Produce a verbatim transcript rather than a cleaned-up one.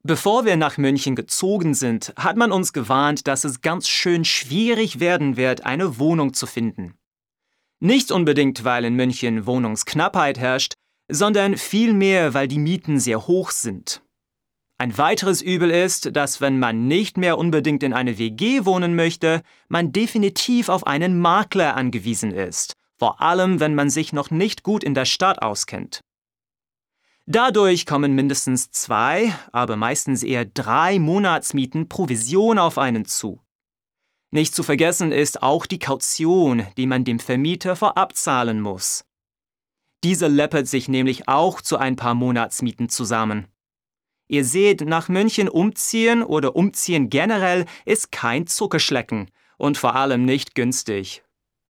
Bevor wir nach München gezogen sind, hat man uns gewarnt, dass es ganz schön schwierig werden wird, eine Wohnung zu finden. Nicht unbedingt, weil in München Wohnungsknappheit herrscht, sondern vielmehr, weil die Mieten sehr hoch sind. Ein weiteres Übel ist, dass wenn man nicht mehr unbedingt in eine W G wohnen möchte, man definitiv auf einen Makler angewiesen ist, vor allem wenn man sich noch nicht gut in der Stadt auskennt. Dadurch kommen mindestens zwei, aber meistens eher drei Monatsmieten Provision auf einen zu. Nicht zu vergessen ist auch die Kaution, die man dem Vermieter vorab zahlen muss. Diese läppert sich nämlich auch zu ein paar Monatsmieten zusammen. Ihr seht, nach München umziehen oder umziehen generell ist kein Zuckerschlecken und vor allem nicht günstig.